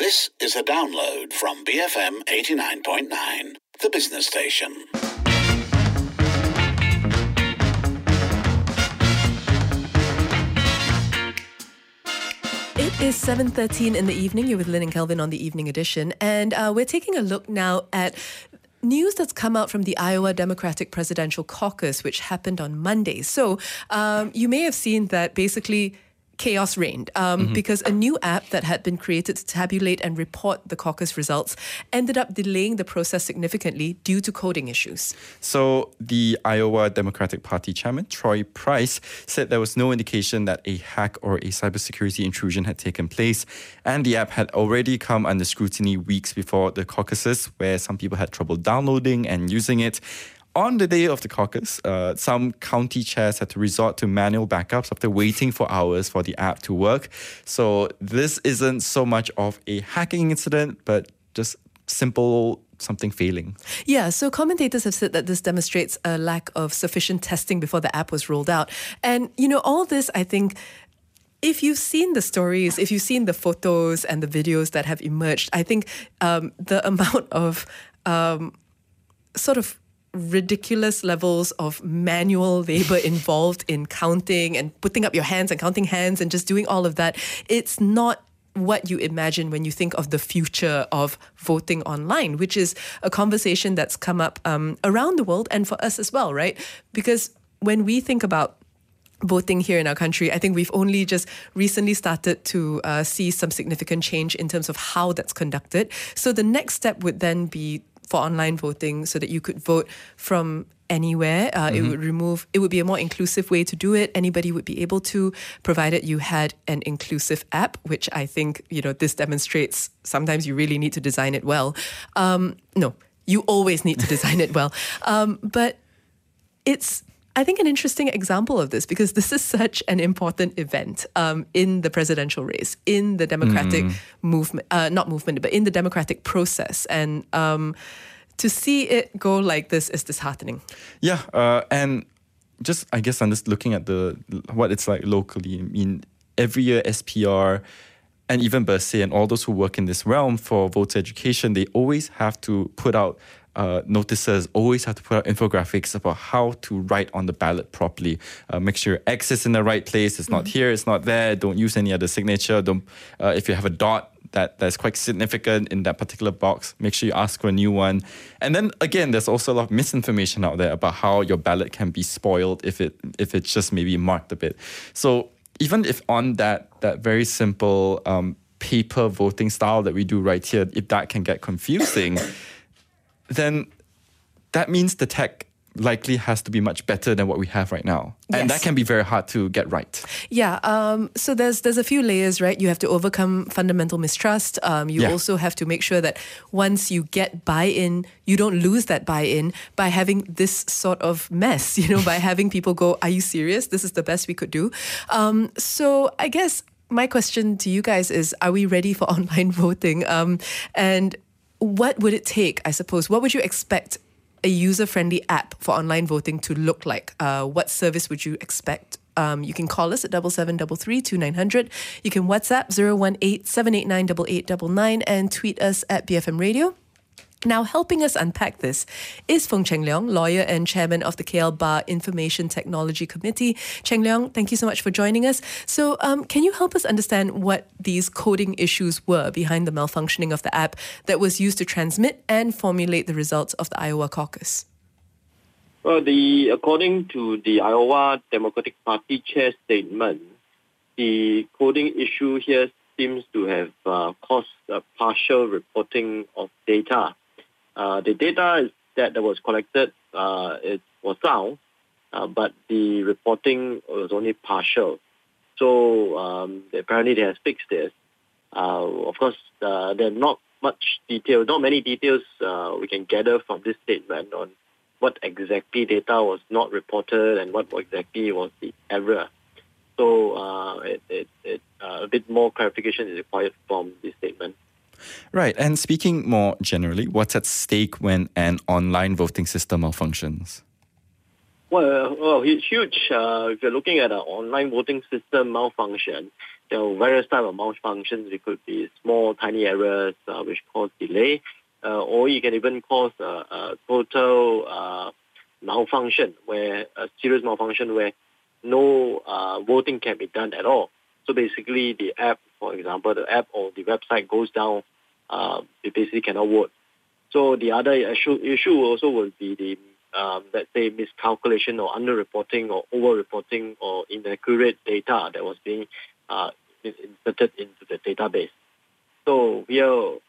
This is a download from BFM 89.9, the business station. It is 7:13 in the evening. You're with Lynn and Kelvin on the evening edition. And we're taking a look now at news that's come out from the Iowa Democratic Presidential Caucus, which happened on Monday. So you may have seen that basically chaos reigned because a new app that had been created to tabulate and report the caucus results ended up delaying the process significantly due to coding issues. So the Iowa Democratic Party chairman, Troy Price, said there was no indication that a hack or a cybersecurity intrusion had taken place, and the app had already come under scrutiny weeks before the caucuses, where some people had trouble downloading and using it. On the day of the caucus, some county chairs had to resort to manual backups after waiting for hours for the app to work. So this isn't so much of a hacking incident, but just simple something failing. Yeah, so commentators have said that this demonstrates a lack of sufficient testing before the app was rolled out. And, you know, all this, I think, if you've seen the stories, if you've seen the photos and the videos that have emerged, I think the amount of sort of ridiculous levels of manual labor involved in counting and putting up your hands and counting hands and just doing all of that, it's not what you imagine when you think of the future of voting online, which is a conversation that's come up around the world and for us as well, right? Because when we think about voting here in our country, I think we've only just recently started to see some significant change in terms of how that's conducted. So the next step would then be for online voting so that you could vote from anywhere. It would be a more inclusive way to do it. Anybody would be able to, provided you had an inclusive app, which I think, you know, this demonstrates sometimes you really need to design it well. No, you always need to design it well. But it's, I think, an interesting example of this because this is such an important event in the presidential race, in the Democratic movement, but in the democratic process. And to see it go like this is disheartening. Yeah, and just, I guess I'm just looking at what it's like locally. I mean, every year SPR and even Bersih and all those who work in this realm for voter education, they always have to put out notices, always have to put out infographics about how to write on the ballot properly. Make sure your X is in the right place. It's not here, it's not there. Don't use any other signature. Don't. If you have a dot that's quite significant in that particular box, make sure you ask for a new one. And then again, there's also a lot of misinformation out there about how your ballot can be spoiled if it's just maybe marked a bit. So even if on that very simple paper voting style that we do right here, if that can get confusing, then that means the tech likely has to be much better than what we have right now. And that can be very hard to get right. Yeah, so there's a few layers, right? You have to overcome fundamental mistrust. You also have to make sure that once you get buy-in, you don't lose that buy-in by having this sort of mess, you know, by having people go, are you serious? This is the best we could do. So I guess my question to you guys is, are we ready for online voting? And what would it take, I suppose? What would you expect a user-friendly app for online voting to look like? What service would you expect? You can call us at 7733-2900. You can WhatsApp 018-789-8899 and tweet us at BFM Radio. Now, helping us unpack this is Fung Cheng Leong, lawyer and chairman of the KL Bar Information Technology Committee. Cheng Leong, thank you so much for joining us. So can you help us understand what these coding issues were behind the malfunctioning of the app that was used to transmit and formulate the results of the Iowa caucus? Well, according to the Iowa Democratic Party chair statement, the coding issue here seems to have caused partial reporting of data. The data that was collected was sound, but the reporting was only partial. So apparently they have fixed this. Of course, there are not many details we can gather from this statement on what exactly data was not reported and what exactly was the error. So a bit more clarification is required from this statement. Right. And speaking more generally, what's at stake when an online voting system malfunctions? Well, it's huge. If you're looking at an online voting system malfunction, there are various types of malfunctions. It could be small, tiny errors which cause delay, or you can even cause a total malfunction, where a serious malfunction where no voting can be done at all. So basically, the app, for example, the app or the website goes down. It basically cannot vote. So the other issue also will be the let's say miscalculation or underreporting or overreporting or inaccurate data that was being inserted into the database. So here,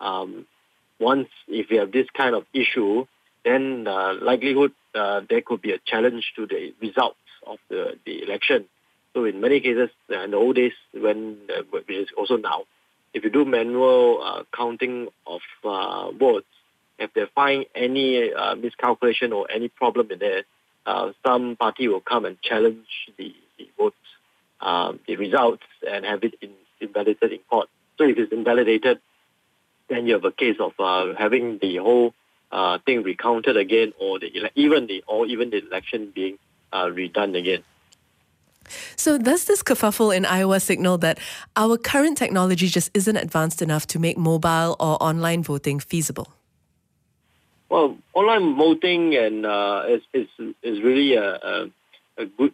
once if you have this kind of issue, then likelihood there could be a challenge to the results of the election. So in many cases, in the old days, which is also now, if you do manual counting of votes, if they find any miscalculation or any problem in there, some party will come and challenge the votes, the results, and have it invalidated in court. So if it's invalidated, then you have a case of having the whole thing recounted again, or even the election being redone again. So does this kerfuffle in Iowa signal that our current technology just isn't advanced enough to make mobile or online voting feasible? Well, online voting and is really a good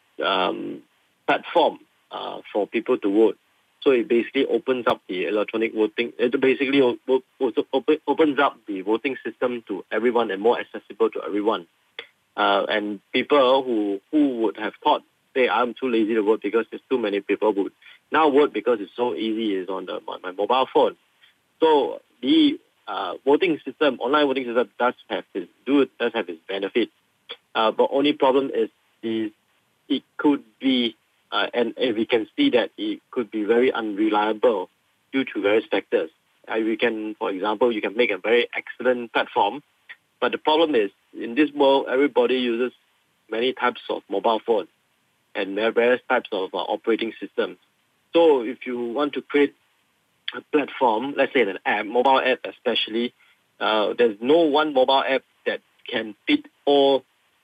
platform for people to vote. So it basically opens up the electronic voting. It basically opens up the voting system to everyone and more accessible to everyone. And people who would have thought, say, I'm too lazy to vote because there's too many people who now vote because it's so easy, is on my mobile phone. So the voting system, online voting system, does have its benefits. But only problem is it could be, and we can see that it could be very unreliable due to various factors. For example, you can make a very excellent platform, but the problem is, in this world, everybody uses many types of mobile phones and various types of operating systems. So if you want to create a platform, let's say an app, mobile app especially, there's no one mobile app that can fit all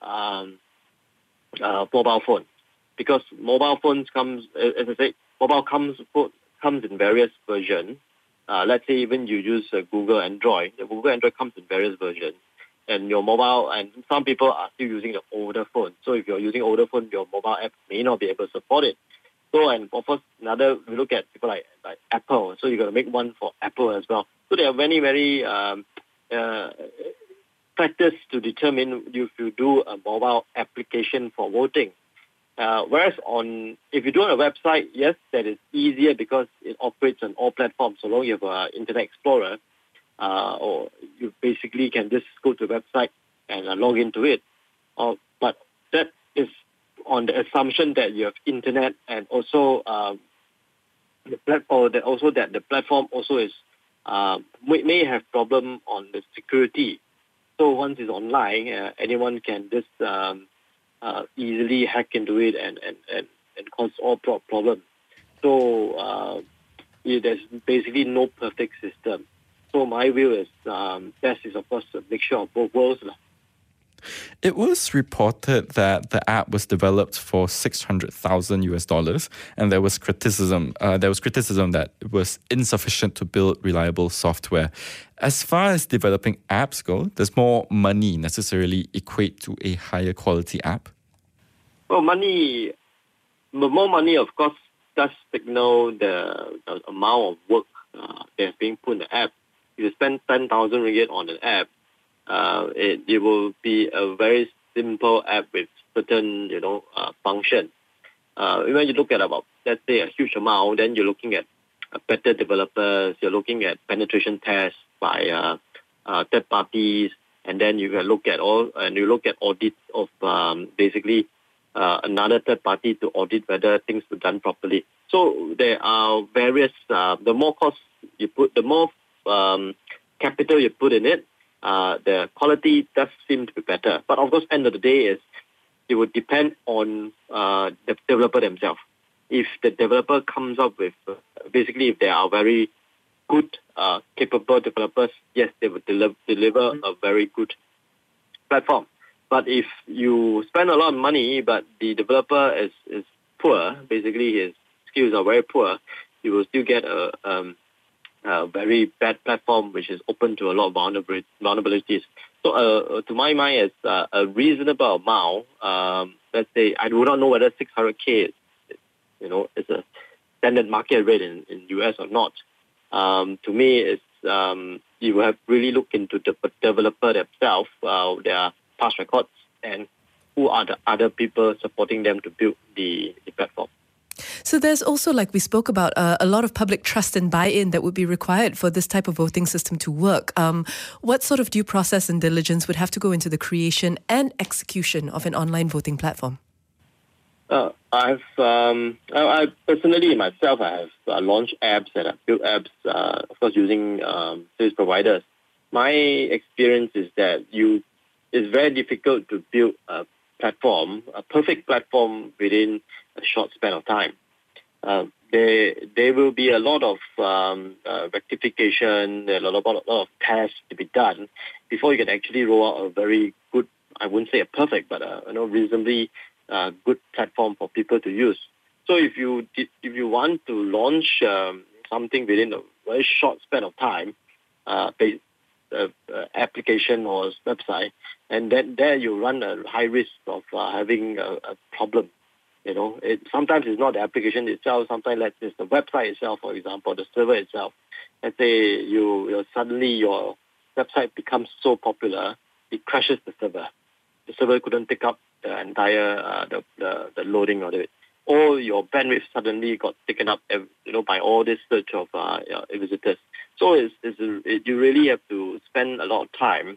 mobile phones, because mobile phones comes in various versions. Let's say even you use Google Android. The Google Android comes in various versions, and your mobile, and some people are still using the older phone. So if you're using older phone, your mobile app may not be able to support it. So, and of course, we look at people like Apple. So you got to make one for Apple as well. So there are many, very factors to determine if you do a mobile application for voting. Whereas if you do on a website, yes, that is easier because it operates on all platforms. So long you have an Internet Explorer, or you basically can just go to the website and log into it. But that is on the assumption that you have internet, and also the platform also is may have problem on the security. So once it's online, anyone can just easily hack into it and cause all problems. So there's basically no perfect system. So my view is best is, of course, a mixture of both worlds. It was reported that the app was developed for $600,000, and there was criticism. That it was insufficient to build reliable software. As far as developing apps go, does more money necessarily equate to a higher quality app? Well, more money, of course, does signal the amount of work that's being put in the app. If you spend 10,000 ringgit on an app, it will be a very simple app with certain, function. When you look at about, let's say, a huge amount, then you're looking at better developers, you're looking at penetration tests by third parties, and then you can look at audits of basically another third party to audit whether things were done properly. So there are various. The more cost you put, the more capital you put in it, the quality does seem to be better. But of course, end of the day it would depend on the developer themselves. If the developer comes up with, basically, if they are very good, capable developers, yes, they would deliver a very good platform. But if you spend a lot of money, but the developer is poor, basically his skills are very poor, you will still get a very bad platform which is open to a lot of vulnerabilities. So to my mind, it's a reasonable amount. Let's say, I do not know whether 600K is a standard market rate in US or not. To me, it's you have really look into the developer themselves, their past records, and who are the other people supporting them to build the platform. So there's also, like we spoke about, a lot of public trust and buy-in that would be required for this type of voting system to work. What sort of due process and diligence would have to go into the creation and execution of an online voting platform? I personally myself, I have launched apps and I've built apps, of course, using service providers. My experience is that it's very difficult to build a platform, a perfect platform within a short span of time. There will be a lot of rectification, a lot of tests to be done before you can actually roll out a very good, I wouldn't say a perfect, but reasonably good platform for people to use. So if you want to launch something within a very short span of time, application or website, and then there you run a high risk of having a problem. Sometimes it's not the application itself. Sometimes it's the website itself, for example, the server itself. Let's say suddenly your website becomes so popular, it crashes the server. The server couldn't pick up the entire the loading of it, or your bandwidth suddenly got taken up, by all this search of visitors. So you really have to spend a lot of time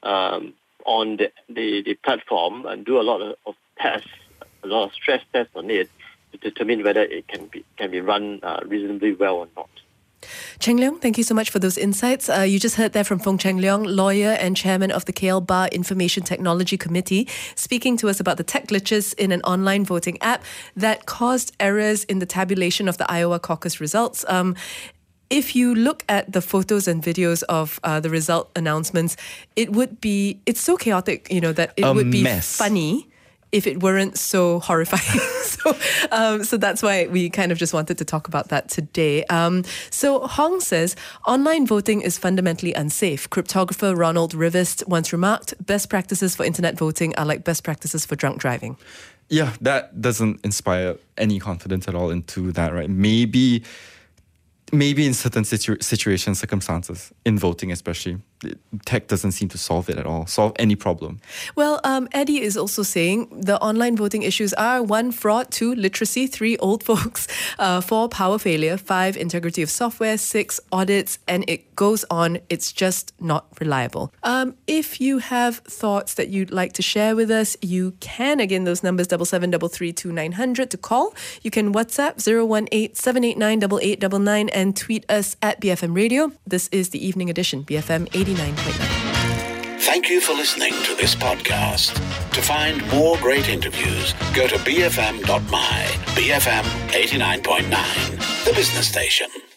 on the platform and do a lot of tests, a lot of stress tests on it to determine whether it can be run reasonably well or not. Cheng Leong, thank you so much for those insights. You just heard there from Fong Cheng Leong, lawyer and chairman of the KL Bar Information Technology Committee, speaking to us about the tech glitches in an online voting app that caused errors in the tabulation of the Iowa caucus results. If you look at the photos and videos of the result announcements, it's so chaotic, that it would be funny if it weren't so horrifying. So that's why we kind of just wanted to talk about that today. So Hong says, online voting is fundamentally unsafe. Cryptographer Ronald Rivest once remarked, best practices for internet voting are like best practices for drunk driving. Yeah, that doesn't inspire any confidence at all into that, right? Maybe in certain situations, circumstances, in voting especially, tech doesn't seem to solve it at all, solve any problem. Well, Eddie is also saying the online voting issues are 1, fraud, 2, literacy, 3, old folks, 4, power failure, 5, integrity of software, 6, audits, and it goes on. It's just not reliable. If you have thoughts that you'd like to share with us, you can, again, those numbers 77332900 to call. You can WhatsApp 018-789-8899 and tweet us at BFM Radio. This is the evening edition, BFM 89.9. Thank you for listening to this podcast. To find more great interviews, go to bfm.my, BFM 89.9, the business station.